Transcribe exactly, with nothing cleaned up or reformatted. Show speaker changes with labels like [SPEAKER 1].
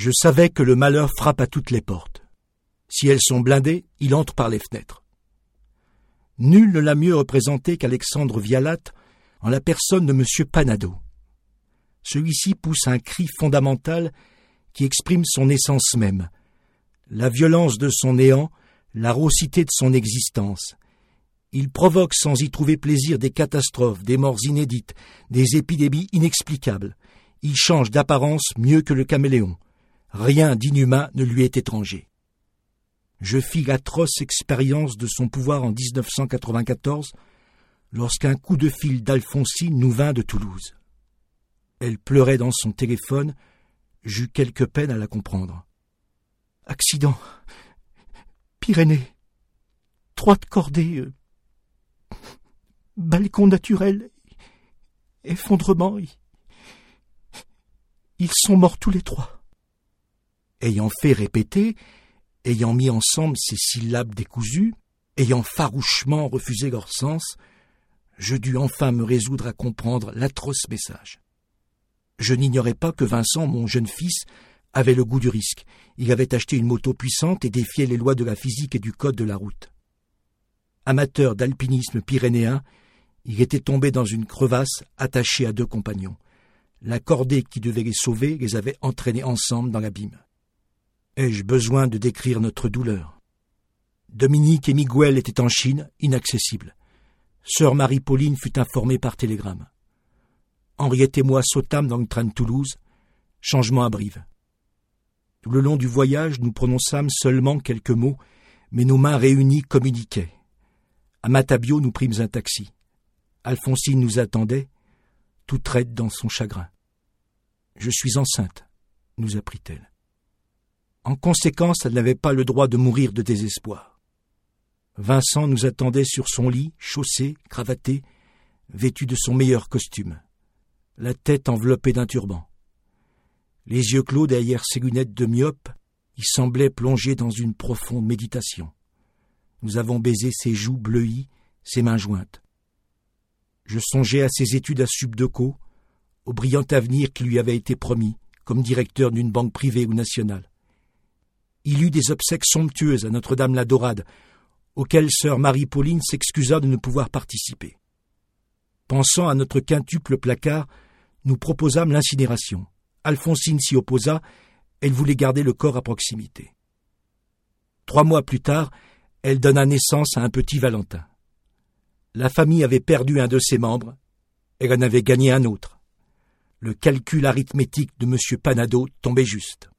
[SPEAKER 1] Je savais que le malheur frappe à toutes les portes. Si elles sont blindées, il entre par les fenêtres. Nul ne l'a mieux représenté qu'Alexandre Vialat en la personne de M. Panado. Celui-ci pousse un cri fondamental qui exprime son essence même, la violence de son néant, la raucité de son existence. Il provoque sans y trouver plaisir des catastrophes, des morts inédites, des épidémies inexplicables. Il change d'apparence mieux que le caméléon. Rien d'inhumain ne lui est étranger. Je fis l'atroce expérience de son pouvoir en dix-neuf cent quatre-vingt-quatorze, lorsqu'un coup de fil d'Alfonsine nous vint de Toulouse. Elle pleurait dans son téléphone, j'eus quelque peine à la comprendre. Accident, Pyrénées, trois de cordée, euh, balcon naturel, effondrement, ils sont morts tous les trois. Ayant fait répéter, ayant mis ensemble ces syllabes décousues, ayant farouchement refusé leur sens, je dus enfin me résoudre à comprendre l'atroce message. Je n'ignorais pas que Vincent, mon jeune fils, avait le goût du risque. Il avait acheté une moto puissante et défiait les lois de la physique et du code de la route. Amateur d'alpinisme pyrénéen, il était tombé dans une crevasse attaché à deux compagnons. La cordée qui devait les sauver les avait entraînés ensemble dans l'abîme. Ai-je besoin de décrire notre douleur? Dominique et Miguel étaient en Chine, inaccessibles. Sœur Marie-Pauline fut informée par télégramme. Henriette et moi sautâmes dans le train de Toulouse, changement à Brive. Tout le long du voyage, nous prononçâmes seulement quelques mots, mais nos mains réunies communiquaient. À Matabio, nous prîmes un taxi. Alfonsine nous attendait, toute raide dans son chagrin. « Je suis enceinte », nous apprit-elle. En conséquence, elle n'avait pas le droit de mourir de désespoir. Vincent nous attendait sur son lit, chaussé, cravaté, vêtu de son meilleur costume, la tête enveloppée d'un turban. Les yeux clos derrière ses lunettes de myope, il semblait plongé dans une profonde méditation. Nous avons baisé ses joues bleuies, ses mains jointes. Je songeais à ses études à Subdeco, au brillant avenir qui lui avait été promis, comme directeur d'une banque privée ou nationale. Il eut des obsèques somptueuses à Notre-Dame-la-Dorade, auxquelles sœur Marie-Pauline s'excusa de ne pouvoir participer. Pensant à notre quintuple placard, nous proposâmes l'incinération. Alfonsine s'y opposa, elle voulait garder le corps à proximité. Trois mois plus tard, elle donna naissance à un petit Valentin. La famille avait perdu un de ses membres, elle en avait gagné un autre. Le calcul arithmétique de M. Panado tombait juste.